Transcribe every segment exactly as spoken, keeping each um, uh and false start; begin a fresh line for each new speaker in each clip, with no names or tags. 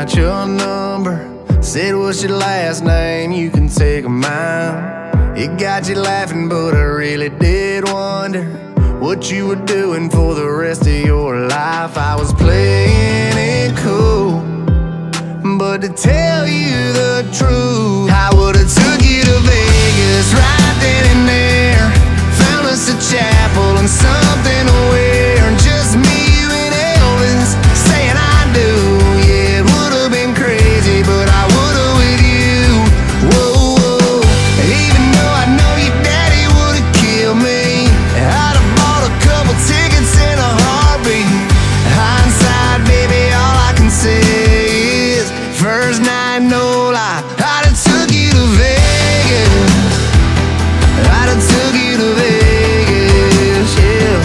got your number. Said, what's your last name? You can take mine. It got you laughing, but I really did wonder what you were doing for the rest of your life. I was playing it cool, but to tell you the truth, I would've took you to Vegas right then and there. Found us a chapel and something to wear, and just me, you and Elvis saying I do. Yeah, it would've been crazy, but I would've with you. Whoa, whoa. Even though I know your daddy would've killed me, I'd have bought a couple tickets in a heartbeat. Hindsight, baby, all I can say is first night, no lie, I'd have took you to Vegas. I'd have took you to Vegas, yeah.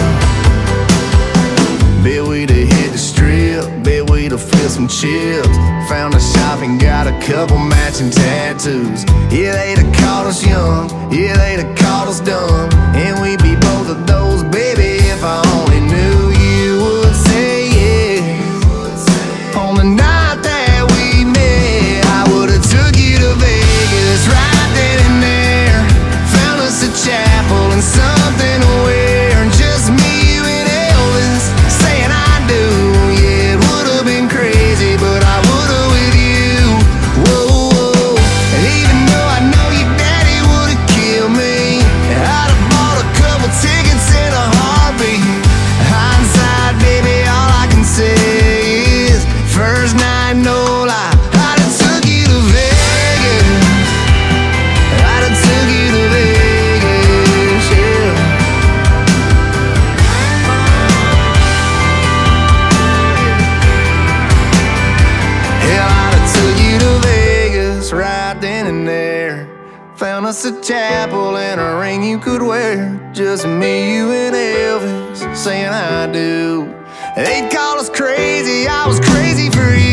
Bet we'd have hit the strip, bet we'd have flipped some chips. Found a shop and got a couple matching tattoos. Yeah, they'd have called us young, yeah, they'd have called us dumb, and we'd be both of those, baby, if I only knew you would say yes. On the night that we met, I would've took you to Vegas right then and there. Found us a chapel and something to wear, and just me, you and Elvis saying I do. Yeah, it would've been crazy, but I would've with you. Whoa, whoa. Even though I know your daddy would've killed me, I'd have bought a couple tickets in a heartbeat. Hindsight, baby, all I can say is first night, no lie, I'd have took you to Vegas. I'd have took you to Vegas, yeah. Hell, I'd have took you to Vegas right then and there. Found us a chapel and a ring you could wear, just me, you and Elvis saying I do. They'd call us crazy, I was crazy for you.